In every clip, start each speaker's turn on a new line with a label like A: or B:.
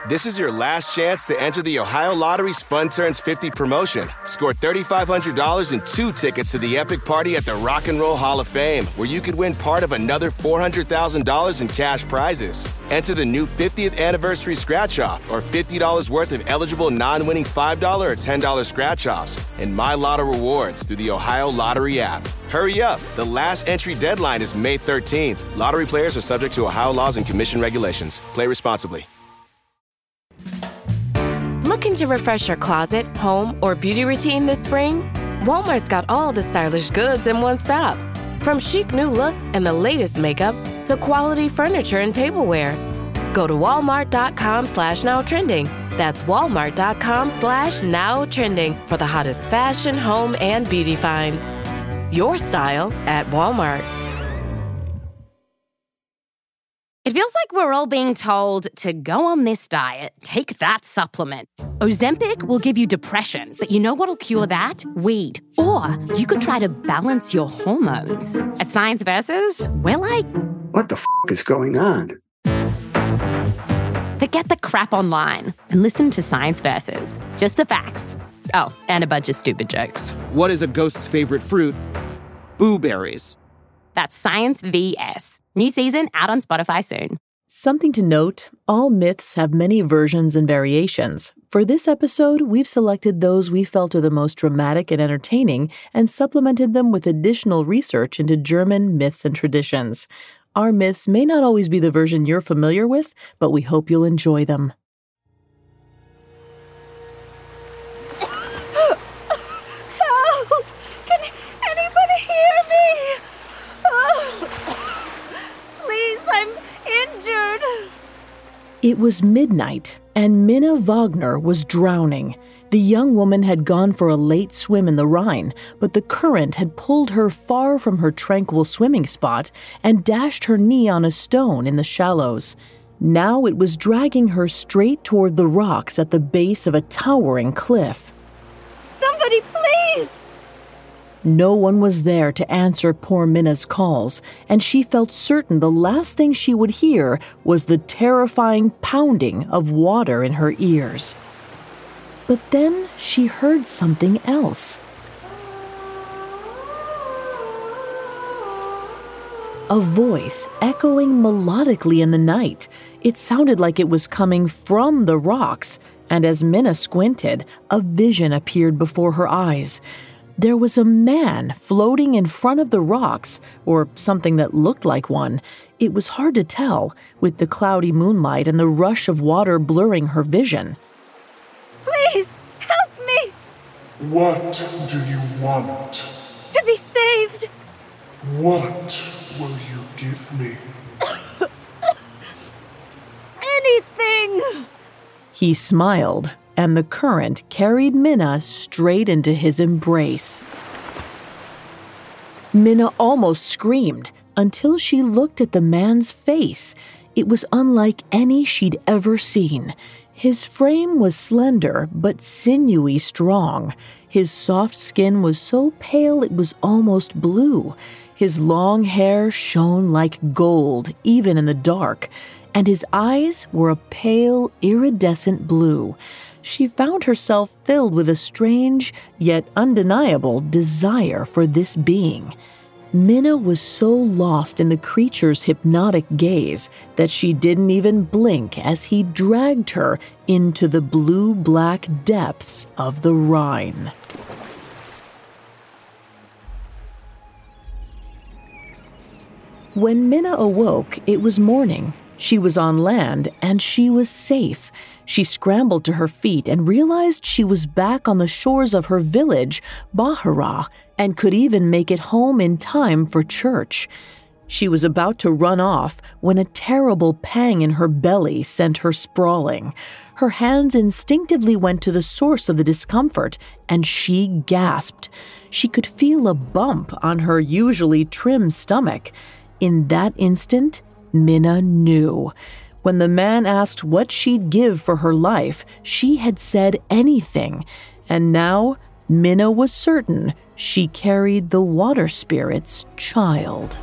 A: This is your last chance to enter the Ohio Lottery's Fun Turns 50 promotion. Score $3,500 and 2 tickets to the epic party at the Rock and Roll Hall of Fame, where you could win part of another $400,000 in cash prizes. Enter the new 50th anniversary scratch-off or $50 worth of eligible non-winning $5 or $10 scratch-offs and My Lotto rewards through the Ohio Lottery app. Hurry up. The last entry deadline is May 13th. Lottery players are subject to Ohio laws and commission regulations. Play responsibly.
B: Looking to refresh your closet, home, or beauty routine this spring? Walmart's got all the stylish goods in one stop. From chic new looks and the latest makeup to quality furniture and tableware. Go to walmart.com/nowtrending. That's walmart.com/nowtrending for the hottest fashion, home, and beauty finds. Your style at Walmart.
C: It feels like we're all being told to go on this diet, take that supplement. Ozempic will give you depression, but you know what'll cure that? Weed. Or you could try to balance your hormones. At Science Versus, we're like,
D: what the is going on?
C: Forget the crap online and listen to Science Versus. Just the facts. Oh, and a bunch of stupid jokes.
E: What is a ghost's favorite fruit? Blueberries.
C: That's Science VS. New season out on Spotify soon.
F: Something to note, all myths have many versions and variations. For this episode, we've selected those we felt are the most dramatic and entertaining and supplemented them with additional research into German myths and traditions. Our myths may not always be the version you're familiar with, but we hope you'll enjoy them.
G: Help! Can anybody hear me? Oh. Please, I'm injured.
F: It was midnight, and Minna Wagner was drowning. The young woman had gone for a late swim in the Rhine, but the current had pulled her far from her tranquil swimming spot and dashed her knee on a stone in the shallows. Now it was dragging her straight toward the rocks at the base of a towering cliff.
G: Somebody, please!
F: No one was there to answer poor Minna's calls, and she felt certain the last thing she would hear was the terrifying pounding of water in her ears. But then she heard something else. A voice echoing melodically in the night. It sounded like it was coming from the rocks, and as Minna squinted, a vision appeared before her eyes. There was a man floating in front of the rocks, or something that looked like one. It was hard to tell, with the cloudy moonlight and the rush of water blurring her vision.
G: Please, help me!
H: What do you want?
G: To be saved!
H: What will you give me?
G: Anything!
F: He smiled, and the current carried Minna straight into his embrace. Minna almost screamed until she looked at the man's face. It was unlike any she'd ever seen. His frame was slender but sinewy strong. His soft skin was so pale it was almost blue. His long hair shone like gold, even in the dark, and his eyes were a pale, iridescent blue. She found herself filled with a strange, yet undeniable desire for this being. Minna was so lost in the creature's hypnotic gaze that she didn't even blink as he dragged her into the blue-black depths of the Rhine. When Minna awoke, it was morning. She was on land, and she was safe. She scrambled to her feet and realized she was back on the shores of her village, Bahara, and could even make it home in time for church. She was about to run off when a terrible pang in her belly sent her sprawling. Her hands instinctively went to the source of the discomfort, and she gasped. She could feel a bump on her usually trim stomach. In that instant, Minna knew. When the man asked what she'd give for her life, she had said anything. And now, Minna was certain she carried the water spirit's child.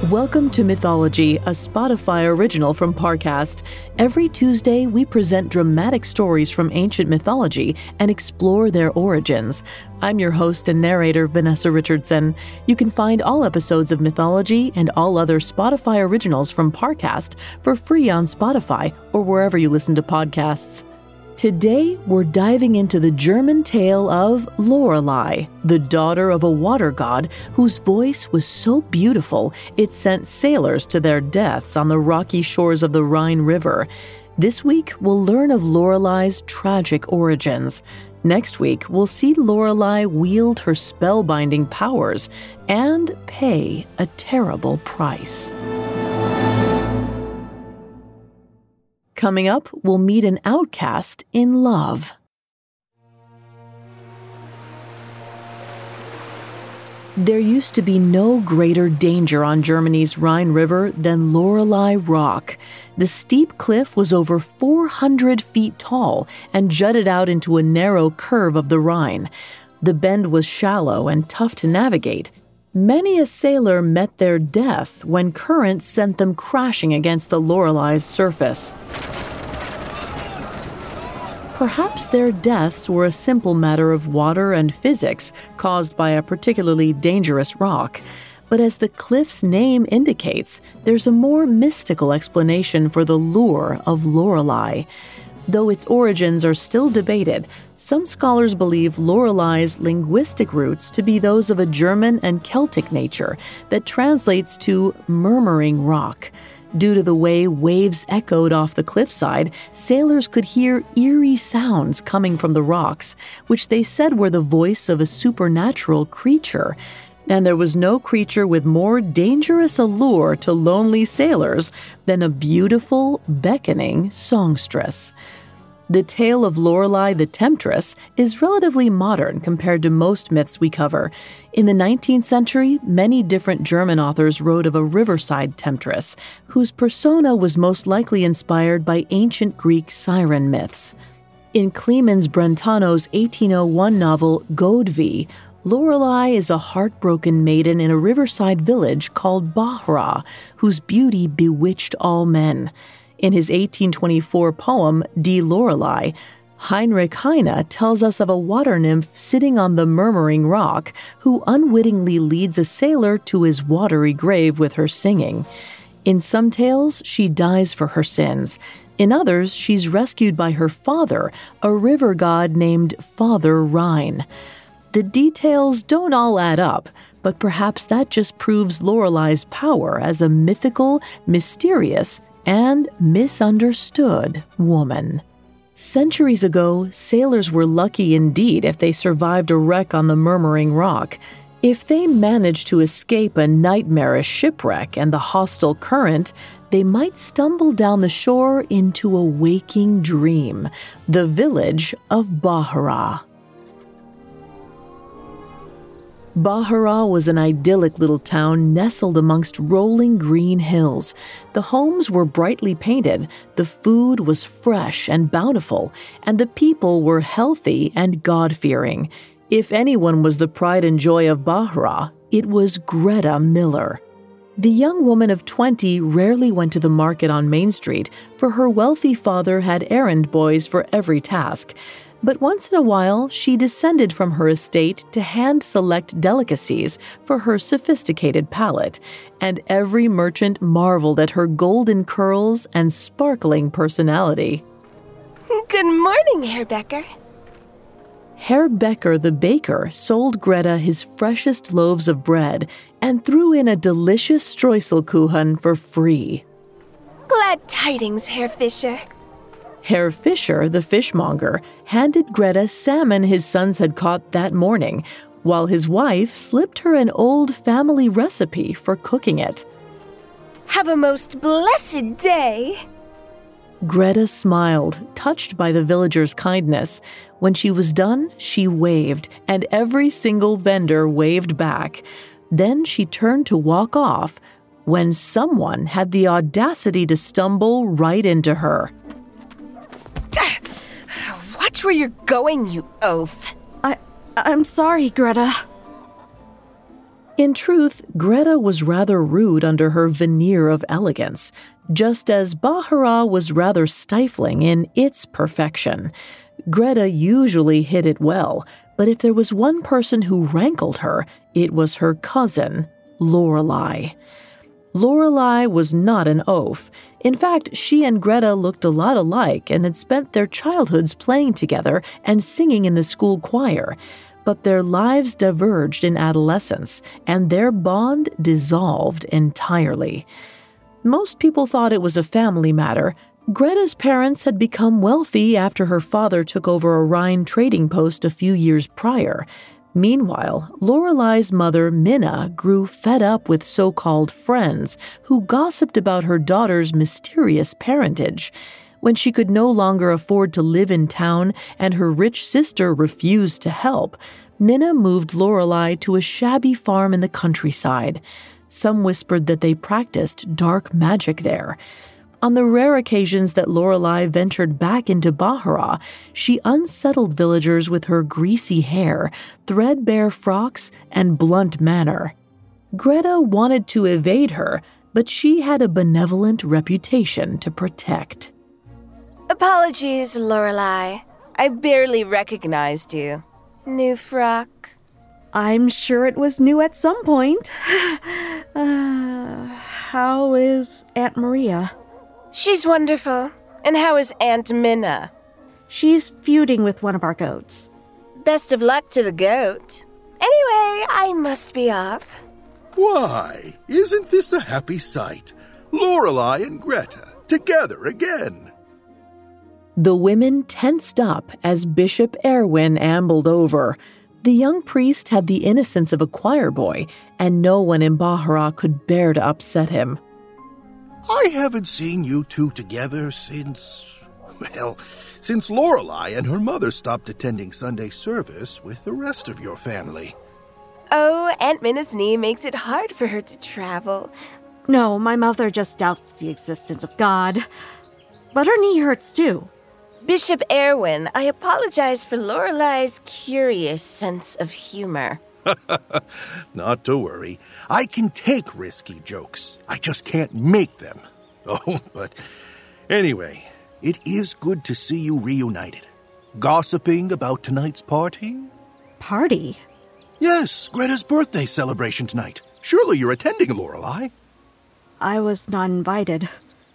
F: Welcome to Mythology, a Spotify original from Parcast. Every Tuesday, we present dramatic stories from ancient mythology and explore their origins. I'm your host and narrator, Vanessa Richardson. You can find all episodes of Mythology and all other Spotify originals from Parcast for free on Spotify or wherever you listen to podcasts. Today, we're diving into the German tale of Lorelei, the daughter of a water god whose voice was so beautiful it sent sailors to their deaths on the rocky shores of the Rhine River. This week, we'll learn of Lorelei's tragic origins. Next week, we'll see Lorelei wield her spellbinding powers and pay a terrible price. Coming up, we'll meet an outcast in love. There used to be no greater danger on Germany's Rhine River than Lorelei Rock. The steep cliff was over 400 feet tall and jutted out into a narrow curve of the Rhine. The bend was shallow and tough to navigate. Many a sailor met their death when currents sent them crashing against the Lorelei's surface. Perhaps their deaths were a simple matter of water and physics caused by a particularly dangerous rock. But as the cliff's name indicates, there's a more mystical explanation for the lure of Lorelei. Though its origins are still debated, some scholars believe Lorelei's linguistic roots to be those of a German and Celtic nature that translates to murmuring rock. Due to the way waves echoed off the cliffside, sailors could hear eerie sounds coming from the rocks, which they said were the voice of a supernatural creature. And there was no creature with more dangerous allure to lonely sailors than a beautiful, beckoning songstress. The tale of Lorelei the Temptress is relatively modern compared to most myths we cover. In the 19th century, many different German authors wrote of a riverside temptress, whose persona was most likely inspired by ancient Greek siren myths. In Clemens Brentano's 1801 novel Godwi, Lorelei is a heartbroken maiden in a riverside village called Bahra, whose beauty bewitched all men. In his 1824 poem, Die Lorelei, Heinrich Heine tells us of a water nymph sitting on the murmuring rock who unwittingly leads a sailor to his watery grave with her singing. In some tales, she dies for her sins. In others, she's rescued by her father, a river god named Father Rhine. The details don't all add up, but perhaps that just proves Lorelei's power as a mythical, mysterious, and misunderstood woman. Centuries ago, sailors were lucky indeed if they survived a wreck on the Murmuring Rock. If they managed to escape a nightmarish shipwreck and the hostile current, they might stumble down the shore into a waking dream, the village of Bahra. Bahra was an idyllic little town nestled amongst rolling green hills. The homes were brightly painted, the food was fresh and bountiful, and the people were healthy and God-fearing. If anyone was the pride and joy of Bahra, it was Greta Miller. The young woman of 20 rarely went to the market on Main Street, for her wealthy father had errand boys for every task. But once in a while, she descended from her estate to hand-select delicacies for her sophisticated palate, and every merchant marveled at her golden curls and sparkling personality.
I: Good morning, Herr Becker.
F: Herr Becker the baker sold Greta his freshest loaves of bread and threw in a delicious Streuselkuchen for free.
I: Glad tidings, Herr Fischer.
F: Herr Fischer, the fishmonger, handed Greta salmon his sons had caught that morning, while his wife slipped her an old family recipe for cooking it.
I: Have a most blessed day.
F: Greta smiled, touched by the villagers' kindness. When she was done, she waved, and every single vendor waved back. Then she turned to walk off, when someone had the audacity to stumble right into her.
I: Watch where you're going, you oaf.
G: I'm sorry, Greta.
F: In truth, Greta was rather rude under her veneer of elegance, just as Bahara was rather stifling in its perfection. Greta usually hid it well, but if there was one person who rankled her, it was her cousin, Lorelei. Lorelei was not an oaf. In fact, she and Greta looked a lot alike and had spent their childhoods playing together and singing in the school choir. But their lives diverged in adolescence, and their bond dissolved entirely. Most people thought it was a family matter. Greta's parents had become wealthy after her father took over a Rhine trading post a few years prior. Meanwhile, Lorelei's mother, Minna, grew fed up with so-called friends who gossiped about her daughter's mysterious parentage. When she could no longer afford to live in town and her rich sister refused to help, Minna moved Lorelei to a shabby farm in the countryside. Some whispered that they practiced dark magic there. On the rare occasions that Lorelei ventured back into Bahara, she unsettled villagers with her greasy hair, threadbare frocks, and blunt manner. Greta wanted to evade her, but she had a benevolent reputation to protect.
I: Apologies, Lorelei. I barely recognized you. New frock?
J: I'm sure it was new at some point. How is Aunt Maria?
I: She's wonderful. And how is Aunt Minna?
J: She's feuding with one of our goats.
I: Best of luck to the goat. Anyway, I must be off.
K: Why, isn't this a happy sight? Lorelei and Greta, together again.
F: The women tensed up as Bishop Erwin ambled over. The young priest had the innocence of a choir boy, and no one in Bahara could bear to upset him.
K: I haven't seen you two together since Lorelei and her mother stopped attending Sunday service with the rest of your family.
I: Oh, Aunt Minna's knee makes it hard for her to travel.
J: No, my mother just doubts the existence of God. But her knee hurts too.
I: Bishop Erwin, I apologize for Lorelei's curious sense of humor.
K: Not to worry. I can take risky jokes. I just can't make them. Oh, but anyway, it is good to see you reunited. Gossiping about tonight's party?
J: Party?
K: Yes, Greta's birthday celebration tonight. Surely you're attending, Lorelei.
J: I was not invited.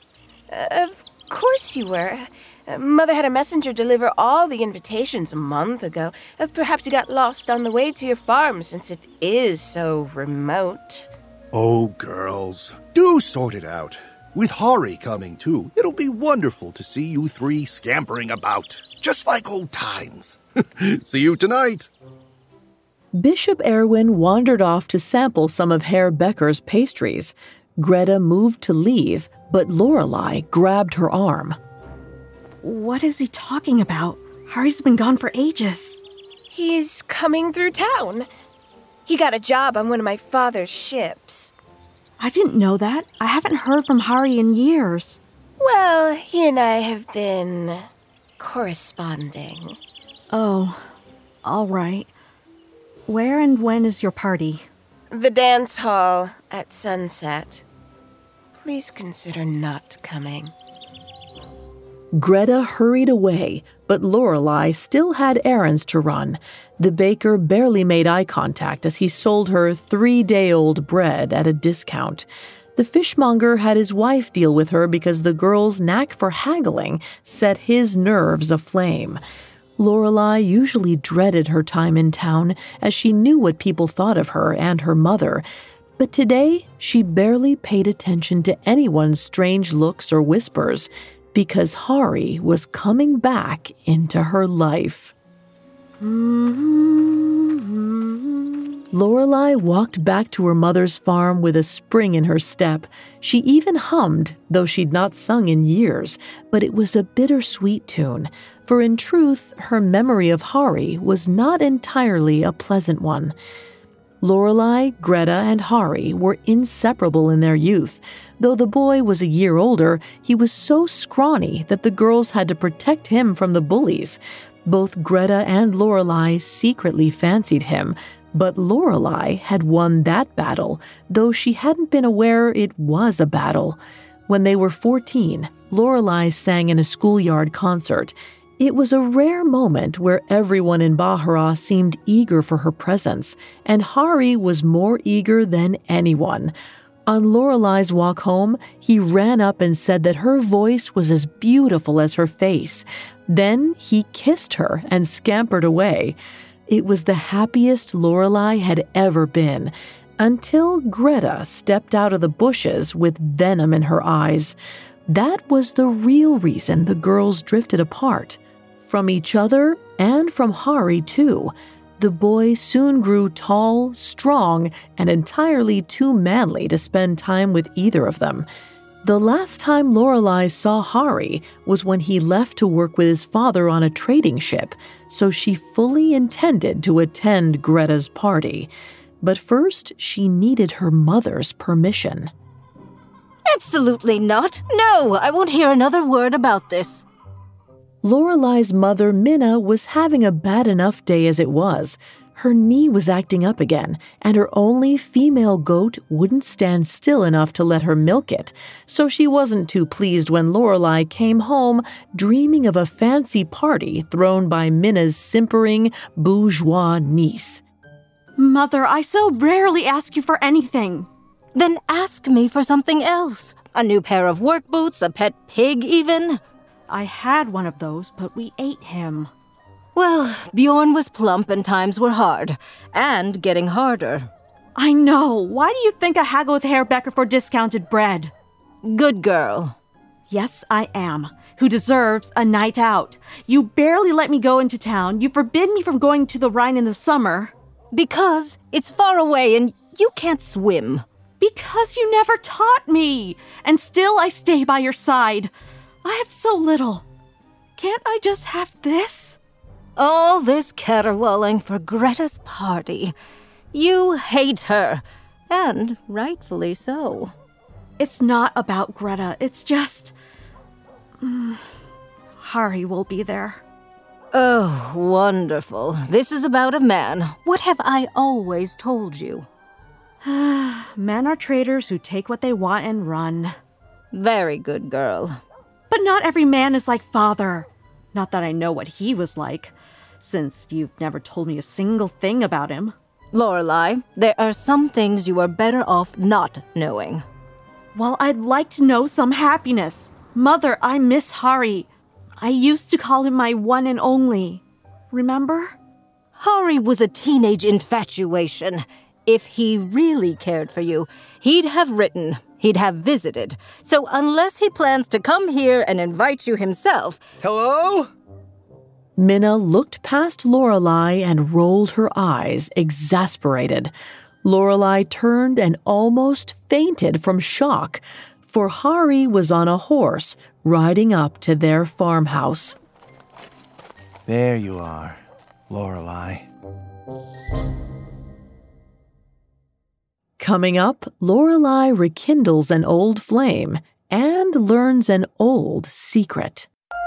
I: Of course you were. Mother had a messenger deliver all the invitations a month ago. Perhaps you got lost on the way to your farm since it is so remote.
K: Oh, girls, do sort it out. With Hari coming, too, it'll be wonderful to see you three scampering about, just like old times. See you tonight.
F: Bishop Erwin wandered off to sample some of Herr Becker's pastries. Greta moved to leave, but Lorelei grabbed her arm.
J: What is he talking about? Hari's been gone for ages.
I: He's coming through town. He got a job on one of my father's ships.
J: I didn't know that. I haven't heard from Hari in years.
I: Well, he and I have been corresponding.
J: Oh, all right. Where and when is your party?
I: The dance hall at sunset. Please consider not coming.
F: Greta hurried away, but Lorelei still had errands to run. The baker barely made eye contact as he sold her 3-day-old bread at a discount. The fishmonger had his wife deal with her because the girl's knack for haggling set his nerves aflame. Lorelei usually dreaded her time in town as she knew what people thought of her and her mother. But today, she barely paid attention to anyone's strange looks or whispers, because Hari was coming back into her life. Lorelei walked back to her mother's farm with a spring in her step. She even hummed, though she'd not sung in years, but it was a bittersweet tune, for in truth, her memory of Hari was not entirely a pleasant one. Lorelei, Greta, and Hari were inseparable in their youth. Though the boy was a year older, he was so scrawny that the girls had to protect him from the bullies. Both Greta and Lorelei secretly fancied him, But Lorelai had won that battle, though she hadn't been aware it was a battle. When they were 14, Lorelai sang in a schoolyard concert. It was a rare moment where everyone in Bahara seemed eager for her presence, and Hari was more eager than anyone. On Lorelai's walk home, he ran up and said that her voice was as beautiful as her face. Then he kissed her and scampered away. It was the happiest Lorelai had ever been, until Greta stepped out of the bushes with venom in her eyes. That was the real reason the girls drifted apart. From each other and from Hari, too. The boy soon grew tall, strong, and entirely too manly to spend time with either of them. The last time Lorelai saw Hari was when he left to work with his father on a trading ship, so she fully intended to attend Greta's party. But first, she needed her mother's permission.
J: Absolutely not. No, I won't hear another word about this.
F: Lorelai's mother, Minna, was having a bad enough day as it was. Her knee was acting up again, and her only female goat wouldn't stand still enough to let her milk it, so she wasn't too pleased when Lorelai came home dreaming of a fancy party thrown by Minna's simpering, bourgeois niece.
J: Mother, I so rarely ask you for anything. Then ask me for something else. A new pair of work boots, a pet pig even. I had one of those, but we ate him. Well, Bjorn was plump and times were hard. And getting harder. I know. Why do you think I haggle with Herr Becker for discounted bread? Good girl. Yes, I am. Who deserves a night out. You barely let me go into town. You forbid me from going to the Rhine in the summer. Because it's far away and you can't swim. Because you never taught me. And still I stay by your side. I have so little. Can't I just have this? All this caterwauling for Greta's party. You hate her. And rightfully so. It's not about Greta. It's just... Hari will be there. Oh, wonderful. This is about a man. What have I always told you? Men are traitors who take what they want and run. Very good girl. But not every man is like Father. Not that I know what he was like, since you've never told me a single thing about him. Lorelai, there are some things you are better off not knowing. Well, I'd like to know some happiness. Mother, I miss Hari. I used to call him my one and only. Remember? Hari was a teenage infatuation. If he really cared for you, he'd have written, he'd have visited. So unless he plans to come here and invite you himself...
K: Hello?
F: Minna looked past Lorelai and rolled her eyes, exasperated. Lorelai turned and almost fainted from shock, for Hari was on a horse, riding up to their farmhouse.
L: There you are, Lorelai.
F: Coming up, Lorelai rekindles an old flame and learns an old secret.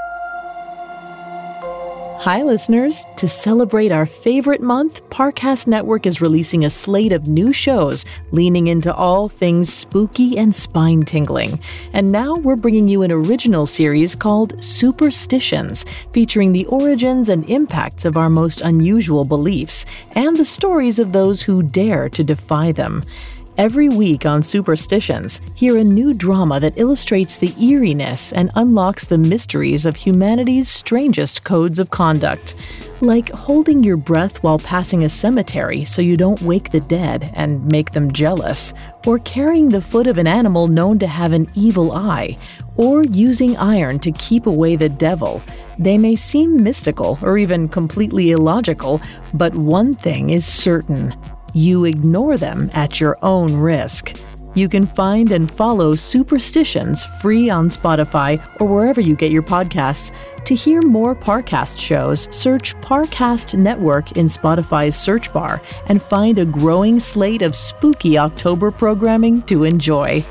F: Hi, listeners. To celebrate our favorite month, Parcast Network is releasing a slate of new shows leaning into all things spooky and spine-tingling. And now we're bringing you an original series called Superstitions, featuring the origins and impacts of our most unusual beliefs and the stories of those who dare to defy them. Every week on Superstitions, hear a new drama that illustrates the eeriness and unlocks the mysteries of humanity's strangest codes of conduct. Like holding your breath while passing a cemetery so you don't wake the dead and make them jealous, or carrying the foot of an animal known to have an evil eye, or using iron to keep away the devil. They may seem mystical or even completely illogical, but one thing is certain. You ignore them at your own risk. You can find and follow Superstitions free on Spotify or wherever you get your podcasts. To hear more Parcast shows, search Parcast Network in Spotify's search bar and find a growing slate of spooky October programming to enjoy.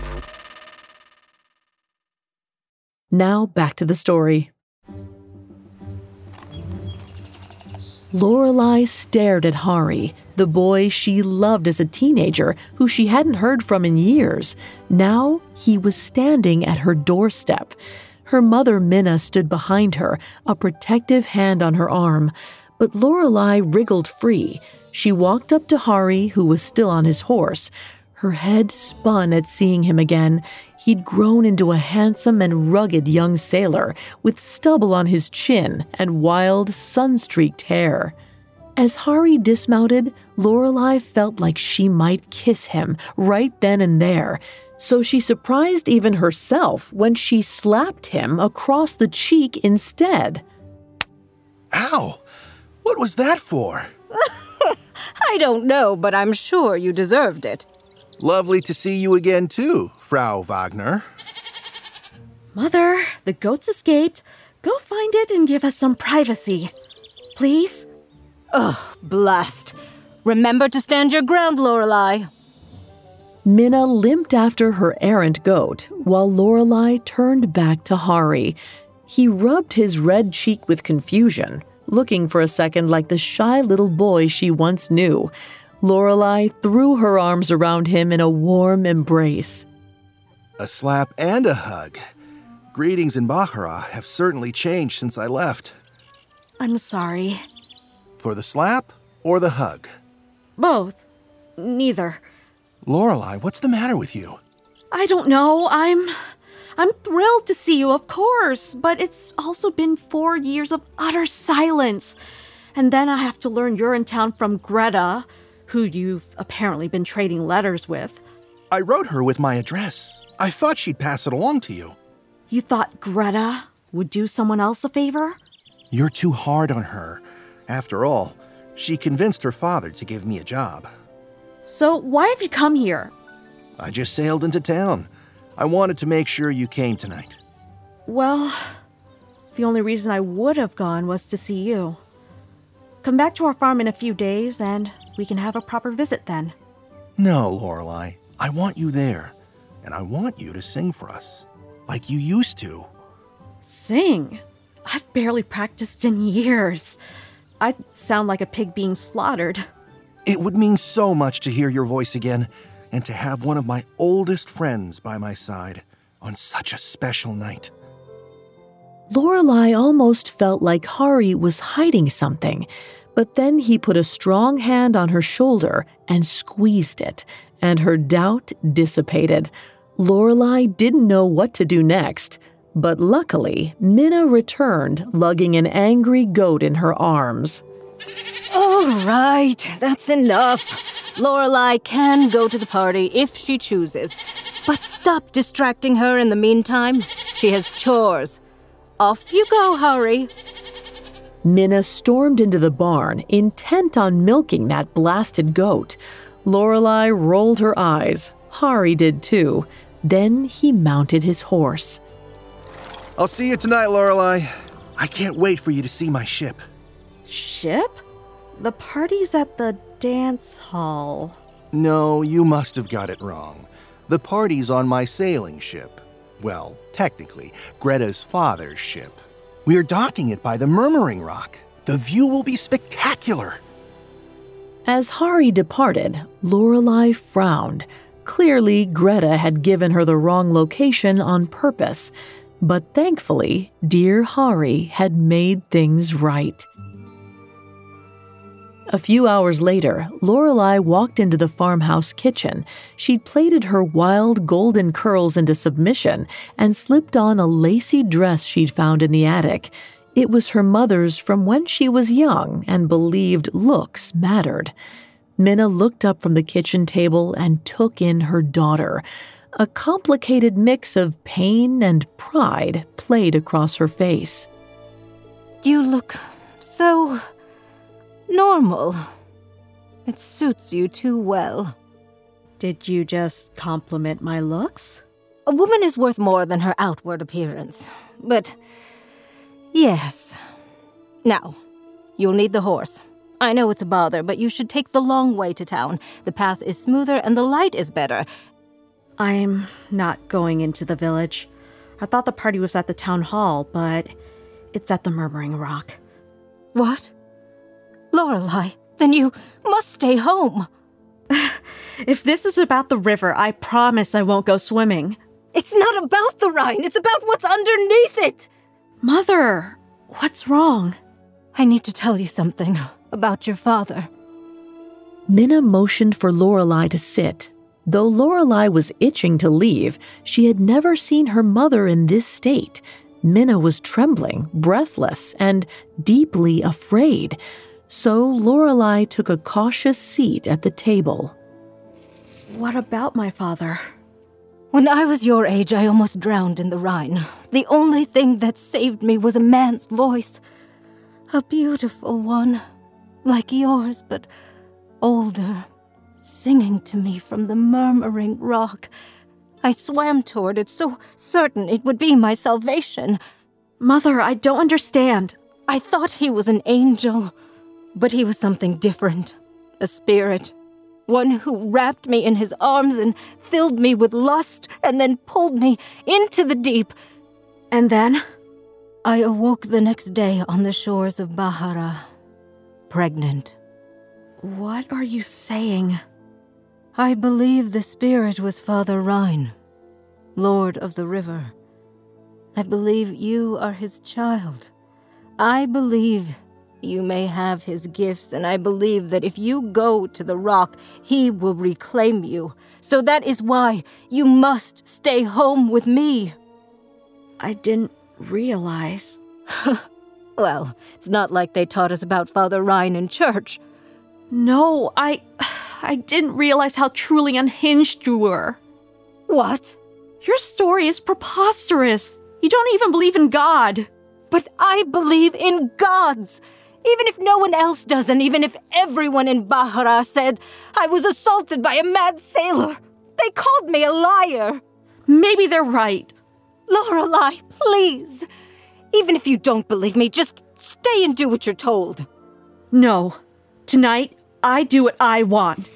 F: Now back to the story. Lorelai stared at Hari, The boy she loved as a teenager, who she hadn't heard from in years. Now he was standing at her doorstep. Her mother, Minna, stood behind her, a protective hand on her arm. But Lorelei wriggled free. She walked up to Hari, who was still on his horse. Her head spun at seeing him again. He'd grown into a handsome and rugged young sailor, with stubble on his chin and wild, sun-streaked hair. As Hari dismounted, Lorelei felt like she might kiss him right then and there, so she surprised even herself when she slapped him across the cheek instead.
K: Ow! What was that for?
J: I don't know, but I'm sure you deserved it.
K: Lovely to see you again, too, Frau Wagner.
J: Mother, the goats escaped. Go find it and give us some privacy. Please? Ugh, blast. Remember to stand your ground, Lorelei.
F: Minna limped after her errant goat, while Lorelei turned back to Hari. He rubbed his red cheek with confusion, looking for a second like the shy little boy she once knew. Lorelei threw her arms around him in a warm embrace.
K: A slap and a hug. Greetings in Bahara have certainly changed since I left.
J: I'm sorry.
K: For the slap or the hug?
J: Both. Neither.
K: Lorelei, what's the matter with you?
J: I don't know. I'm thrilled to see you, of course, but it's also been 4 years of utter silence. And then I have to learn you're in town from Greta, who you've apparently been trading letters with.
K: I wrote her with my address. I thought she'd pass it along to you.
J: You thought Greta would do someone else a favor?
K: You're too hard on her. After all, she convinced her father to give me a job.
J: So why have you come here?
K: I just sailed into town. I wanted to make sure you came tonight.
J: Well, the only reason I would have gone was to see you. Come back to our farm in a few days and we can have a proper visit then.
K: No, Lorelei. I want you there. And I want you to sing for us, like you used to.
J: Sing? I've barely practiced in years. I'd sound like a pig being slaughtered.
K: It would mean so much to hear your voice again, and to have one of my oldest friends by my side on such a special night.
F: Lorelei almost felt like Hari was hiding something, but then he put a strong hand on her shoulder and squeezed it, and her doubt dissipated. Lorelei didn't know what to do next, but luckily, Minna returned, lugging an angry goat in her arms.
J: All right, that's enough. Lorelei can go to the party if she chooses, but stop distracting her in the meantime. She has chores. Off you go, Hari.
F: Minna stormed into the barn, intent on milking that blasted goat. Lorelei rolled her eyes. Hari did too. Then he mounted his horse.
K: I'll see you tonight, Lorelei. I can't wait for you to see my ship.
J: Ship? The party's at the dance hall.
K: No, you must have got it wrong. The party's on my sailing ship. Well, technically, Greta's father's ship. We are docking it by the Murmuring Rock. The view will be spectacular.
F: As Hari departed, Lorelei frowned. Clearly, Greta had given her the wrong location on purpose. But thankfully, dear Hari had made things right. A few hours later, Lorelei walked into the farmhouse kitchen. She'd plaited her wild golden curls into submission and slipped on a lacy dress she'd found in the attic. It was her mother's from when she was young and believed looks mattered. Minna looked up from the kitchen table and took in her daughter. A complicated mix of pain and pride played across her face.
J: You look so normal. It suits you too well. Did you just compliment my looks? A woman is worth more than her outward appearance. But, yes. Now, you'll need the horse. I know it's a bother, but you should take the long way to town. The path is smoother and the light is better. I'm not going into the village. I thought the party was at the town hall, but it's at the Murmuring Rock. What? Lorelei, Then you must stay home.
M: If this is about the river, I promise I won't go swimming.
J: It's not about the Rhine. It's about what's underneath it.
M: Mother, what's wrong?
J: I need to tell you something about your father.
F: Minna motioned for Lorelei to sit. Though Lorelei was itching to leave, she had never seen her mother in this state. Minna was trembling, breathless, and deeply afraid. So Lorelei took a cautious seat at the table.
M: What about my father?
J: When I was your age, I almost drowned in the Rhine. The only thing that saved me was a man's voice. A beautiful one, like yours, but older, singing to me from the murmuring rock. I swam toward it, so certain it would be my salvation.
M: Mother, I don't understand.
J: I thought he was an angel, but he was something different. A spirit. One who wrapped me in his arms and filled me with lust and then pulled me into the deep.
M: And then?
J: I awoke the next day on the shores of Bahara, pregnant.
M: What are you saying?
J: I believe the spirit was Father Rhine, Lord of the River. I believe you are his child. I believe you may have his gifts, and I believe that if you go to the rock, he will reclaim you. So that is why you must stay home with me.
M: I didn't realize.
J: Well, it's not like they taught us about Father Rhine in church.
M: No, I didn't realize how truly unhinged you were.
J: What?
M: Your story is preposterous. You don't even believe in God.
J: But I believe in gods. Even if no one else does, and even if everyone in Bahara said I was assaulted by a mad sailor. They called me a liar.
M: Maybe they're right.
J: Lorelei, please. Even if you don't believe me, just stay and do what you're told.
M: No. Tonight, I do what I want.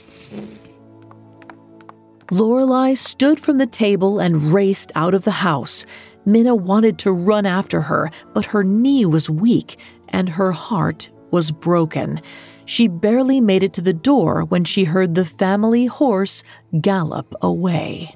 F: Lorelei stood from the table and raced out of the house. Minna wanted to run after her, but her knee was weak and her heart was broken. She barely made it to the door when she heard the family horse gallop away.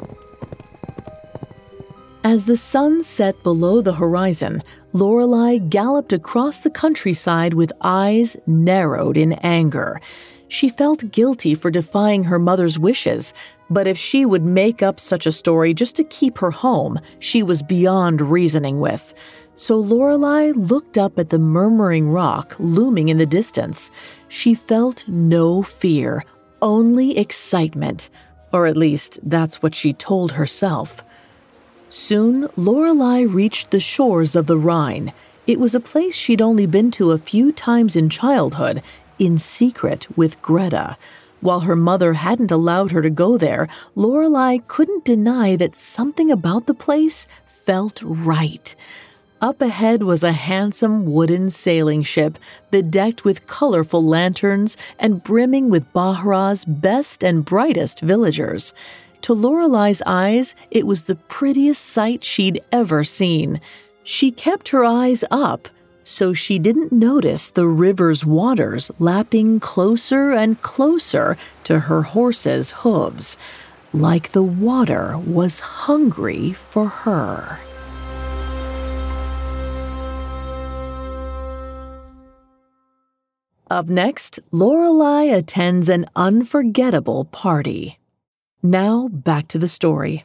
F: As the sun set below the horizon, Lorelei galloped across the countryside with eyes narrowed in anger. She felt guilty for defying her mother's wishes, but if she would make up such a story just to keep her home, she was beyond reasoning with. So Lorelei looked up at the murmuring rock looming in the distance. She felt no fear, only excitement, or at least that's what she told herself. Soon, Lorelei reached the shores of the Rhine. It was a place she'd only been to a few times in childhood, in secret with Greta. While her mother hadn't allowed her to go there, Lorelei couldn't deny that something about the place felt right. Up ahead was a handsome wooden sailing ship, bedecked with colorful lanterns and brimming with Bahara's best and brightest villagers. To Lorelei's eyes, it was the prettiest sight she'd ever seen. She kept her eyes up, so she didn't notice the river's waters lapping closer and closer to her horse's hooves, like the water was hungry for her. Up next, Lorelei attends an unforgettable party. Now, back to the story.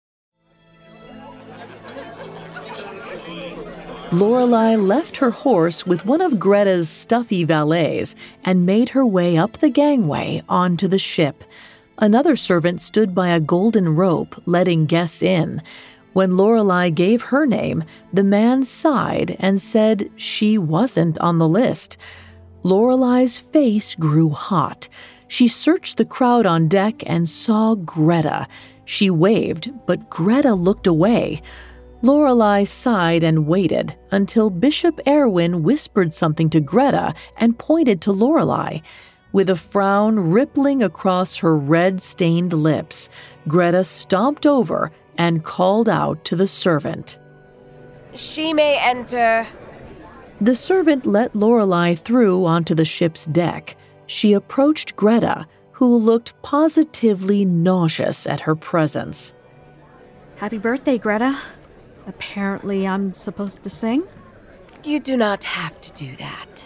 F: Lorelei left her horse with one of Greta's stuffy valets and made her way up the gangway onto the ship. Another servant stood by a golden rope, letting guests in. When Lorelei gave her name, the man sighed and said she wasn't on the list. Lorelei's face grew hot. She searched the crowd on deck and saw Greta. She waved, but Greta looked away. Lorelei sighed and waited until Bishop Erwin whispered something to Greta and pointed to Lorelei. With a frown rippling across her red-stained lips, Greta stomped over and called out to the servant.
I: She may enter.
F: The servant let Lorelei through onto the ship's deck. She approached Greta, who looked positively nauseous at her presence.
J: Happy birthday, Greta. Apparently I'm supposed to sing?
I: You do not have to do that.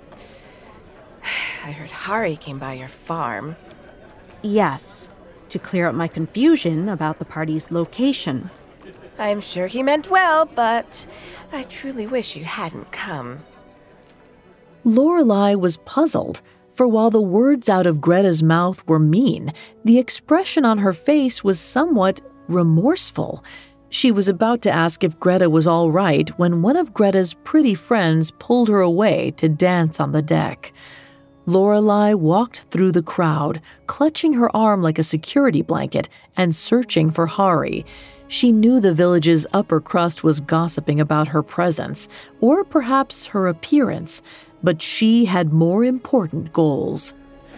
I: I heard Hari came by your farm.
J: Yes, to clear up my confusion about the party's location.
I: I'm sure he meant well, but I truly wish you hadn't come.
F: Lorelei was puzzled, for while the words out of Greta's mouth were mean, the expression on her face was somewhat remorseful. She was about to ask if Greta was all right when one of Greta's pretty friends pulled her away to dance on the deck. Lorelei walked through the crowd, clutching her arm like a security blanket and searching for Hari. She knew the village's upper crust was gossiping about her presence, or perhaps her appearance, but she had more important goals.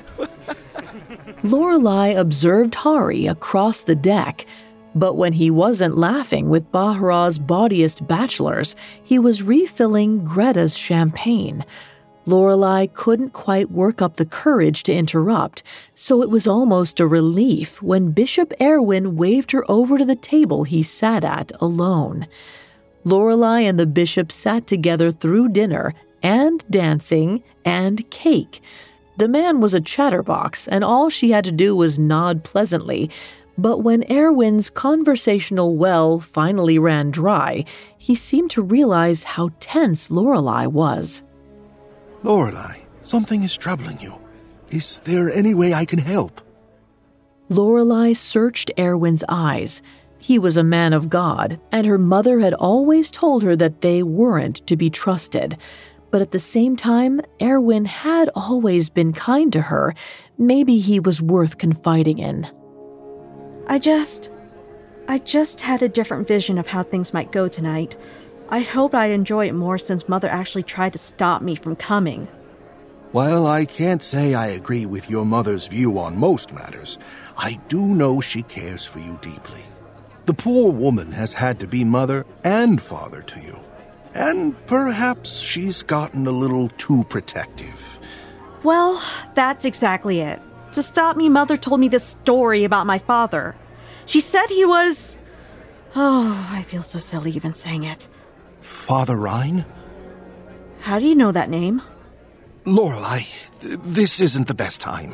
F: Lorelei observed Hari across the deck, but when he wasn't laughing with Bahara's bawdiest bachelors, he was refilling Greta's champagne. Lorelei couldn't quite work up the courage to interrupt, so it was almost a relief when Bishop Erwin waved her over to the table he sat at alone. Lorelei and the bishop sat together through dinner and dancing and cake. The man was a chatterbox, and all she had to do was nod pleasantly. But when Erwin's conversational well finally ran dry, he seemed to realize how tense Lorelei was.
K: Lorelei, something is troubling you. Is there any way I can help?
F: Lorelei searched Erwin's eyes. He was a man of God, and her mother had always told her that they weren't to be trusted. But at the same time, Erwin had always been kind to her. Maybe he was worth confiding in.
J: I just had a different vision of how things might go tonight. I'd hoped I'd enjoy it more since Mother actually tried to stop me from coming.
K: While I can't say I agree with your mother's view on most matters, I do know she cares for you deeply. The poor woman has had to be mother and father to you. And perhaps she's gotten a little too protective.
J: Well, that's exactly it. To stop me, Mother told me this story about my father. She said he was... Oh, I feel so silly even saying it.
K: Father Rhine?
J: How do you know that name?
K: Lorelei, this isn't the best time.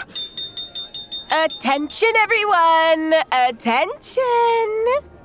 I: Attention, everyone! Attention!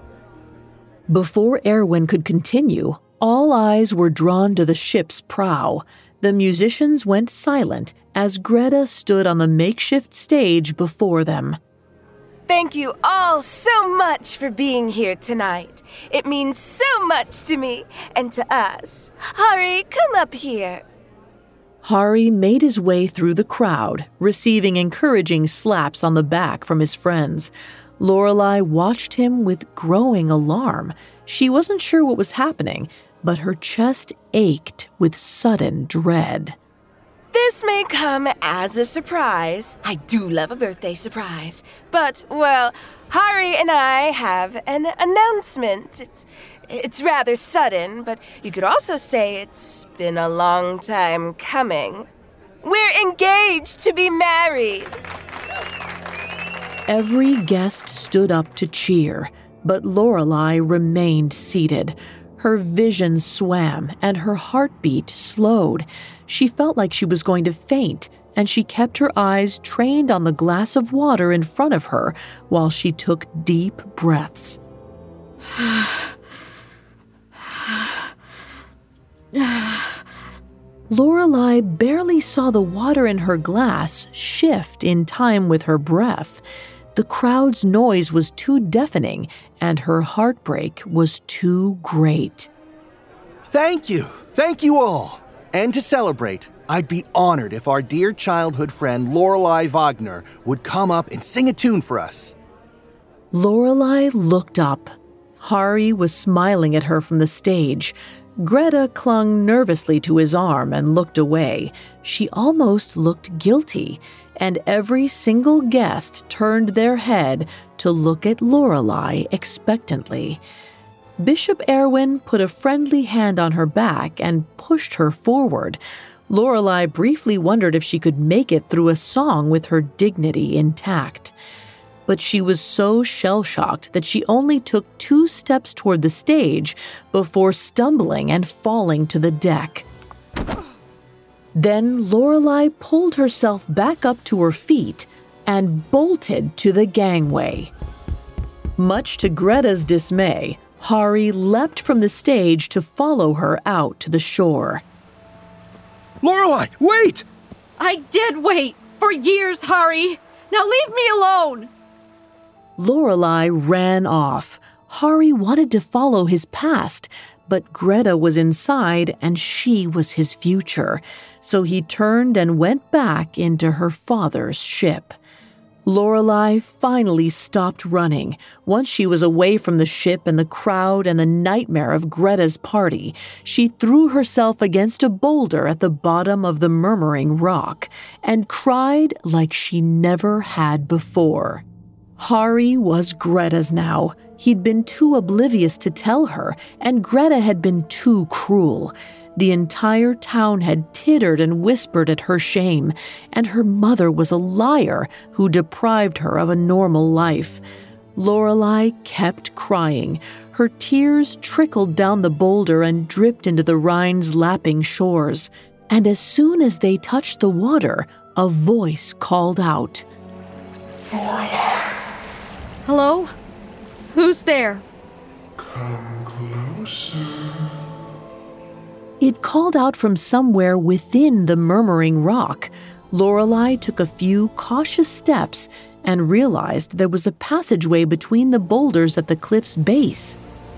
F: Before Erwin could continue, all eyes were drawn to the ship's prow. The musicians went silent as Greta stood on the makeshift stage before them.
I: Thank you all so much for being here tonight. It means so much to me and to us. Hari, come up here.
F: Hari made his way through the crowd, receiving encouraging slaps on the back from his friends. Lorelei watched him with growing alarm. She wasn't sure what was happening, but her chest ached with sudden dread.
I: This may come as a surprise. I do love a birthday surprise. But, well, Hari and I have an announcement. It's rather sudden, but you could also say it's been a long time coming. We're engaged to be married.
F: Every guest stood up to cheer, but Lorelei remained seated. Her vision swam and her heartbeat slowed. She felt like she was going to faint, and she kept her eyes trained on the glass of water in front of her while she took deep breaths. Lorelei barely saw the water in her glass shift in time with her breath. The crowd's noise was too deafening, and her heartbreak was too great.
E: Thank you all. And to celebrate, I'd be honored if our dear childhood friend Lorelei Wagner would come up and sing a tune for us.
F: Lorelei looked up. Hari was smiling at her from the stage. Greta clung nervously to his arm and looked away. She almost looked guilty, and every single guest turned their head to look at Lorelei expectantly. Bishop Erwin put a friendly hand on her back and pushed her forward. Lorelai briefly wondered if she could make it through a song with her dignity intact. But she was so shell-shocked that she only took 2 steps toward the stage before stumbling and falling to the deck. Then Lorelai pulled herself back up to her feet and bolted to the gangway. Much to Greta's dismay, Hari leapt from the stage to follow her out to the shore.
K: Lorelai, wait!
M: I did wait for years, Hari. Now leave me alone.
F: Lorelai ran off. Hari wanted to follow his past, but Greta was inside and she was his future, so he turned and went back into her father's ship. Lorelai finally stopped running. Once she was away from the ship and the crowd and the nightmare of Greta's party, she threw herself against a boulder at the bottom of the murmuring rock and cried like she never had before. Hari was Greta's now. He'd been too oblivious to tell her, and Greta had been too cruel. The entire town had tittered and whispered at her shame, and her mother was a liar who deprived her of a normal life. Lorelai kept crying. Her tears trickled down the boulder and dripped into the Rhine's lapping shores. And as soon as they touched the water, a voice called out,
H: Lorelai.
M: Hello? Who's there?
H: Come closer.
F: It called out from somewhere within the murmuring rock. Lorelai took a few cautious steps and realized there was a passageway between the boulders at the cliff's base.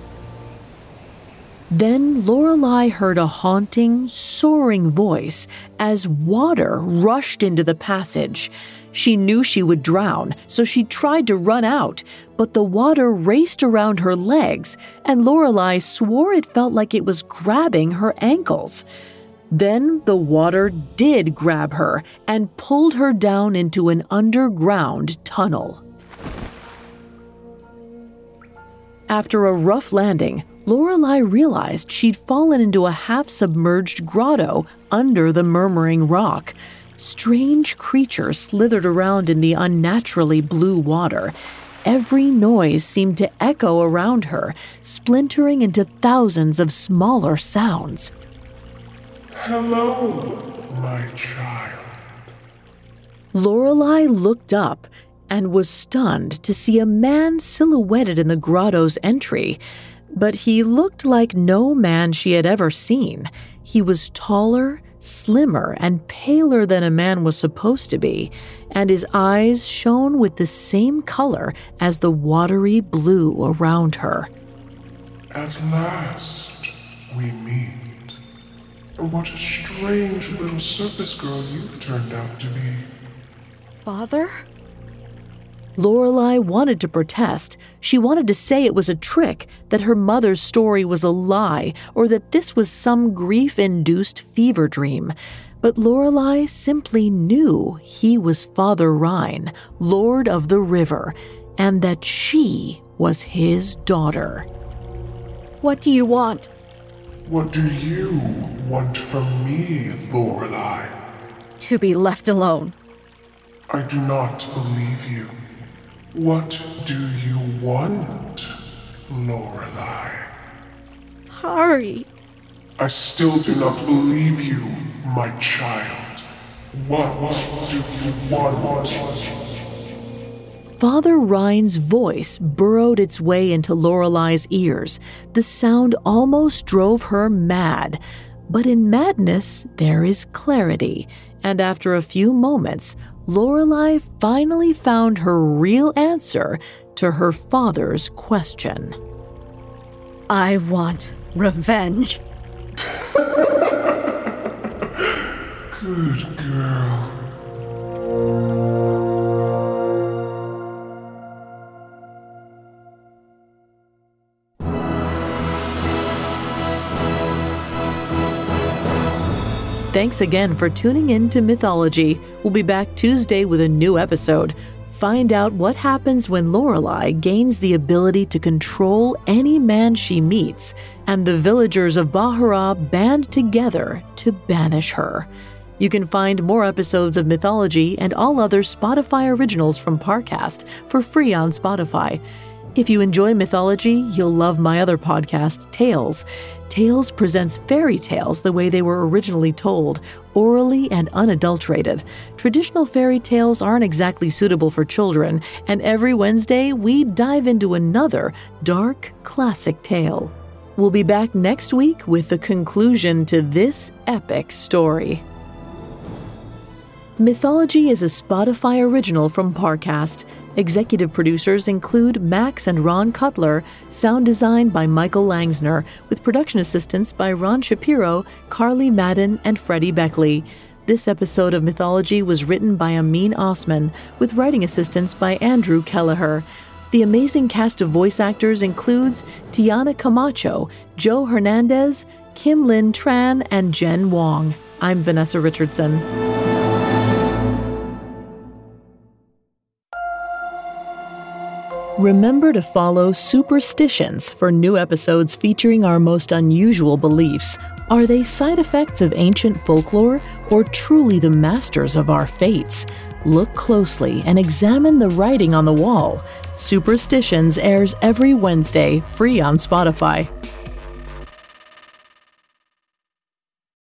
F: Then Lorelai heard a haunting, soaring voice as water rushed into the passage. She knew she would drown, so she tried to run out, but the water raced around her legs, and Lorelai swore it felt like it was grabbing her ankles. Then the water did grab her and pulled her down into an underground tunnel. After a rough landing, Lorelai realized she'd fallen into a half-submerged grotto under the murmuring rock. Strange creatures slithered around in the unnaturally blue water. Every noise seemed to echo around her, splintering into thousands of smaller sounds.
H: Hello, my child.
F: Lorelai looked up and was stunned to see a man silhouetted in the grotto's entry. But he looked like no man she had ever seen. He was taller, slimmer, and paler than a man was supposed to be, and his eyes shone with the same color as the watery blue around her.
H: At last, we meet. What a strange little circus girl you've turned out to be.
M: Father?
F: Lorelai wanted to protest. She wanted to say it was a trick, that her mother's story was a lie, or that this was some grief-induced fever dream. But Lorelai simply knew he was Father Rhine, Lord of the River, and that she was his daughter.
M: What do you want?
H: What do you want from me, Lorelai?
M: To be left alone.
H: I do not believe you. What do you want, Lorelai?
M: Hari.
H: I still do not believe you, my child. What do you want?
F: Father Rhine's voice burrowed its way into Lorelai's ears. The sound almost drove her mad. But in madness, there is clarity. And after a few moments, Lorelai finally found her real answer to her father's question.
M: I want revenge.
H: Good girl.
F: Thanks again for tuning in to Mythology. We'll be back Tuesday with a new episode. find out what happens when Lorelai gains the ability to control any man she meets, and the villagers of Bahara band together to banish her. You can find more episodes of Mythology and all other Spotify originals from Parcast for free on Spotify. If you enjoy Mythology, you'll love my other podcast, Tales. Tales presents fairy tales the way they were originally told, orally and unadulterated. Traditional fairy tales aren't exactly suitable for children, and every Wednesday we dive into another dark, classic tale. We'll be back next week with the conclusion to this epic story. Mythology is a Spotify original from Parcast. Executive producers include Max and Ron Cutler, sound design by Michael Langsner, with production assistance by Ron Shapiro, Carly Madden, and Freddie Beckley. This episode of Mythology was written by Amin Osman, with writing assistance by Andrew Kelleher. The amazing cast of voice actors includes Tiana Camacho, Joe Hernandez, Kim Lynn Tran, and Jen Wong. I'm Vanessa Richardson. Remember to follow Superstitions for new episodes featuring our most unusual beliefs. Are they side effects of ancient folklore or truly the masters of our fates? Look closely and examine the writing on the wall. Superstitions airs every Wednesday, free on Spotify.